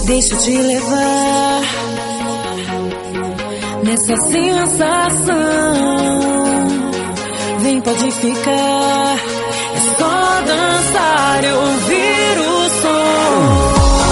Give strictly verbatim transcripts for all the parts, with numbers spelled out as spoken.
Deixa eu te levar nessa sensação. Vem, pode ficar. É só dançar e ouvir o som.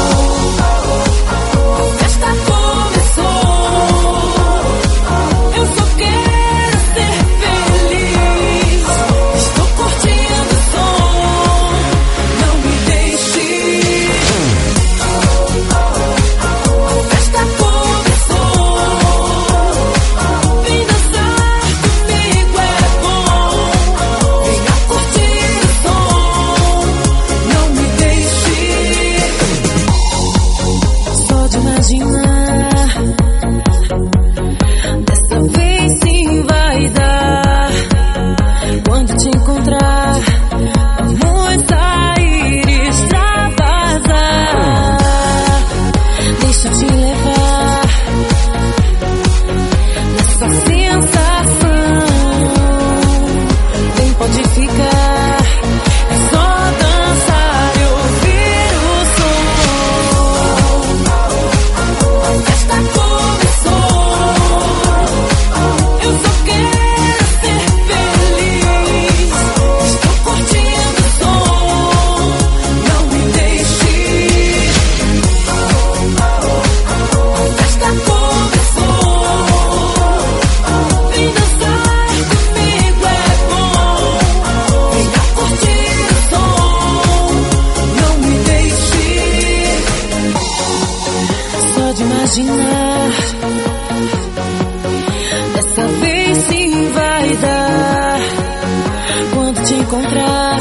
Dessa vez sim vai dar. Quando te encontrar, vamos sair e extravasar. Deixa eu te levar nessa sensação. Vem, pode ficar. É só dançar e ouvir o som. A festa começou. Eu só quero ser feliz. Estou curtindo o som. Não me deixe. A festa começou. Vem dançar comigo, é bom. Venha curtir o som. Não me deixe. Só de imaginar. Dessa vez sim vai dar. Quando te encontrar,